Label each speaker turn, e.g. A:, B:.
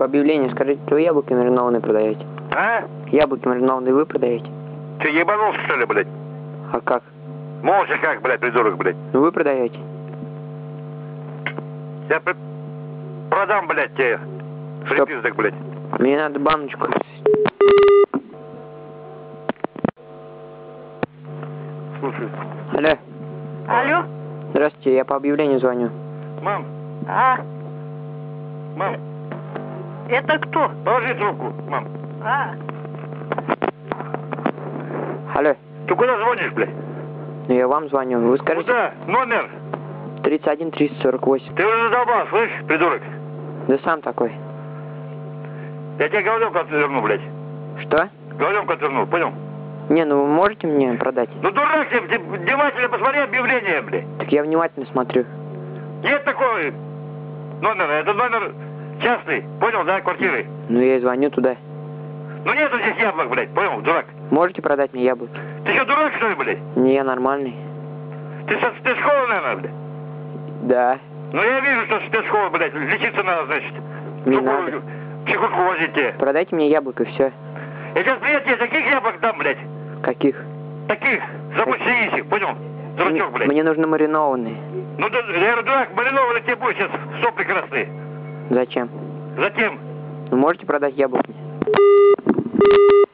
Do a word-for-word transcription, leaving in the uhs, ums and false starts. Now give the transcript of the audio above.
A: По объявлению скажите, что яблоки маринованные продаете?
B: А?
A: Яблоки маринованные вы продаете?
B: Ты ебанулся, что ли, блядь?
A: А как?
B: Молча как, блядь, придурок, блядь?
A: Ну вы продаете?
B: Я при... продам, блядь, тебе. Фрипиздок, блядь.
A: Мне надо баночку.
B: Слушай.
A: Алло.
C: Алло?
A: Здравствуйте, я по объявлению звоню.
B: Мам,
C: А,
B: мам,
C: это кто?
B: положи трубку, мам.
C: А,
A: Алло.
B: Ты куда звонишь, блядь?
A: Ну я вам звоню. Вы скажите
B: Куда? Номер?
A: тридцать один триста сорок восемь.
B: Ты уже задолбал, слышишь, придурок?
A: Да сам такой.
B: Я тебе головенку отверну, блядь.
A: Что?
B: Головенку отверну, понял?
A: Не, ну вы можете мне продать?
B: Ну дурак ты, ты внимательно посмотри объявление, блядь.
A: Так я внимательно смотрю.
B: Нет такого номера, это номер частный, понял, да, квартиры?
A: Ну я и звоню туда.
B: Ну нету здесь яблок, блядь, понял, дурак?
A: Можете продать мне яблоки?
B: Ты что, дурак, что ли, блядь?
A: Не, я нормальный.
B: Ты со спецшколы, наверное, блядь?
A: Да.
B: Ну я вижу, что спецшкола, блядь, лечиться надо, значит.
A: Не
B: Чтобы
A: надо.
B: психушку возить тебе.
A: Продайте мне яблоко и все.
B: Я сейчас, блядь, тебе таких яблок дам, блядь.
A: Каких?
B: Таких, замучающих, понял? Дурачок, блядь.
A: Мне нужны маринованные.
B: Ну, да, я говорю, дурак, маринованный тебе будет сейчас сопли красные.
A: Зачем?
B: Затем.
A: Ну можете продать яблоки?